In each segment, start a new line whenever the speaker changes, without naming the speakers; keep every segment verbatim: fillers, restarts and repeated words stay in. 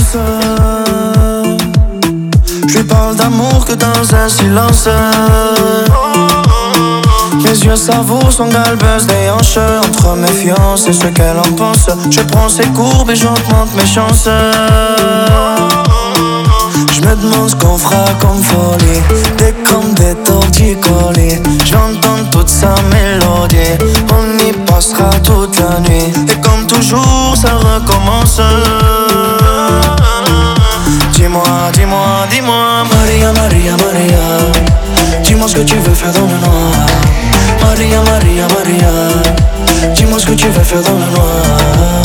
pense. Je lui parle d'amour que dans un silence. Mes yeux savourent son galbeuse des hanches. Entre méfiance et ce qu'elle en pense, je prends ses courbes et j'augmente mes chances. Je me demande ce qu'on fera comme folie. Des comme des torticolis. J'entends toute sa mélodie. On y passera toute la nuit. Et comme toujours ça recommence. Dis-moi, dis-moi, dis-moi Maria, Maria, Maria, dis-moi ce que tu veux faire dans le noir. Maria, Maria, Maria, dis-moi ce que tu veux faire dans le noir.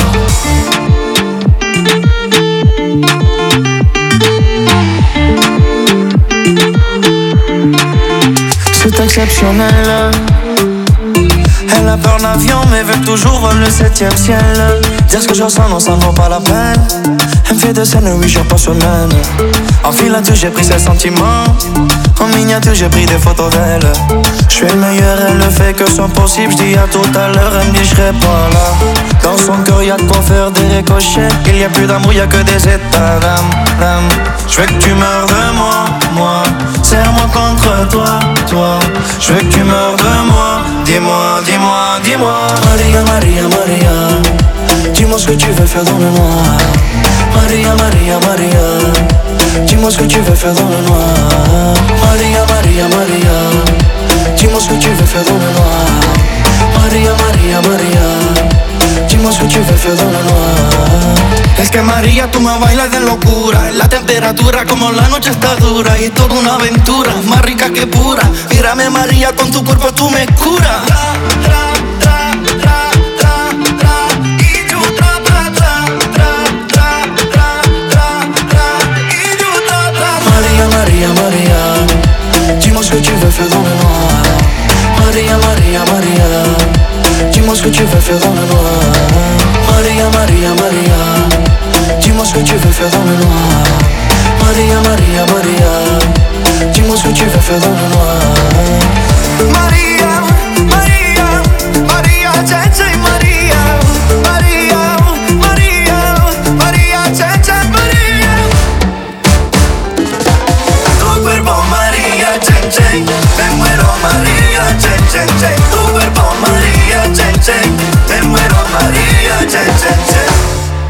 C'est exceptionnel. Elle a peur d'avion mais veut toujours voler le septième ciel. Dire ce que je ressens non ça ne vaut pas la peine. Elle me fait des scènes huit jours par semaine. En filature j'ai pris ses sentiments. En miniature j'ai pris des photos d'elle. Je suis le meilleur, elle le fait que son possible. Je dis à tout à l'heure, elle me dit je serai pas là. Dans son cœur y'a de quoi faire des ricochets. Il y a plus d'amour, y'a que des états d'âme. Je veux que tu meurs de moi, moi. Serre-moi contre toi, toi. Je veux que tu meurs de moi. Dis-moi, dis-moi, dis-moi Maria, Maria, Maria, dis-moi ce que tu veux faire dans le noir. Maria, Maria, Maria, dis-moi ce que tu veux faire dans le noir. Maria, Maria, Maria, dis-moi ce que tu veux faire dans le noir. Maria, Maria, Maria, dis-moi ce que tu veux faire dans le noir. Es que María, tú me bailas de locura. La temperatura como la noche está dura. Y toda una aventura, más rica que pura. Mírame María, con tu cuerpo tú me curas. Tra, tra, tra, tra, tra, tra. Y yo tra, tra, tra, tra, tra, tra, tra, tra. Y yo tra, tra, tra. María, María, María, dis-moi ce que tu veux faire dans le noir. Maria, Maria, Maria, dis-moi ce que tu veux faire dans le noir. Maria, Maria, Maria, dis-moi ce que tu veux faire dans le noir. Maria, Maria, Maria, dis-moi ce que tu veux faire dans le noir.